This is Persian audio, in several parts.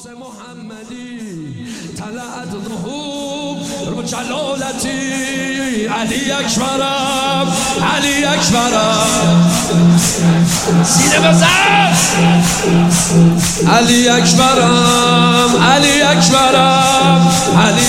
شمس محمدی طلعت ظهور جلالتی علی اکبرم علی اکبرم سینه بزن علی اکبرم علی اکبرم علی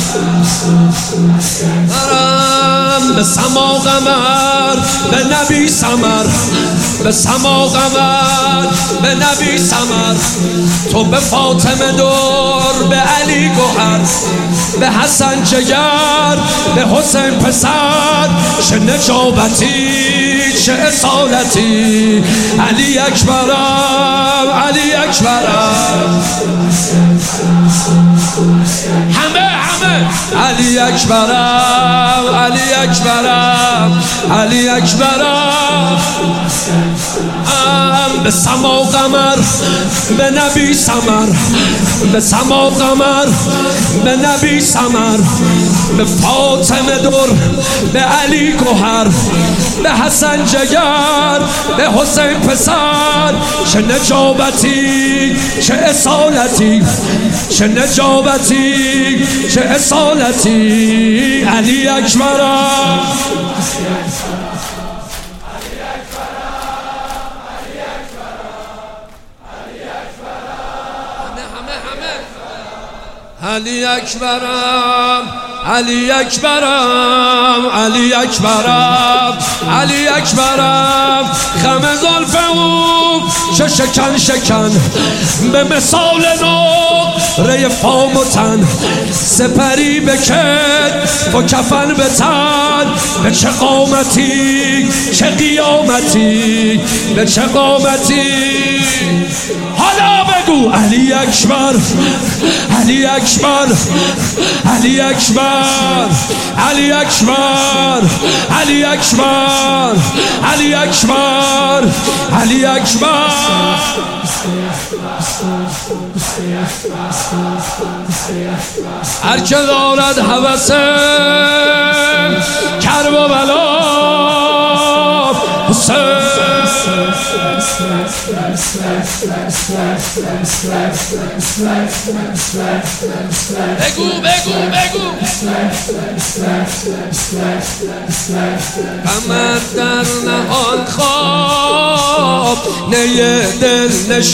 اکبرم به سما قمر به نبی سمر به سما قمر به نبی سمر تو به فاطمه دور به علی گوهر به حسن جگر به حسین پسر چه نجابتی چه اصالتی علی اکبرم علی اکبرم همه علی اکبرم علی اکبرم علی اکبرم به سما قمر به نبی سمر به سما قمر به نبی سمر به فاطمه دور به علی گوهر به حسن جگر به حسین پسر چه نجابتی چه اصالتی چه نجابتی چه اصالتی علی اکبرم علی اکبرم علی اکبرم علی اکبرم علی اکبرم خم زلف او چه شکن شکن به مثال نقره فام و تن سپری بکت و کفن به تن به چه قامتی چه قیامتی به چه قامتی حالا بگو علی اکبر علی اکبر علی اکبر علی اکبر علی اکبر علی اکبر علی اکبر هر که دارد هوس کرب و بلا حسین بگو بگو بگو قمر در نهان خواب نی دل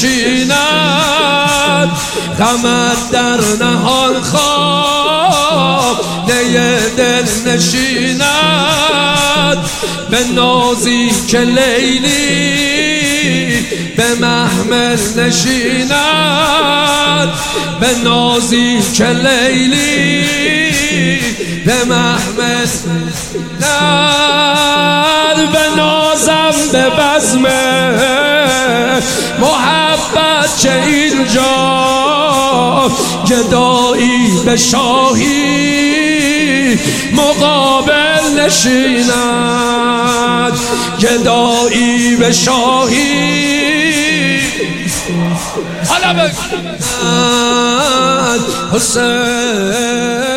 نشیند قمر در نهان خواب نی دل نشیند به نازی که لیلی به محمل نشیند به نازی که لیلی به محمل نه به نازم به بزم محبت چه اینجا گدایی به شاهی مقابل نشیند گدایی به شاهی حالا بگو حسین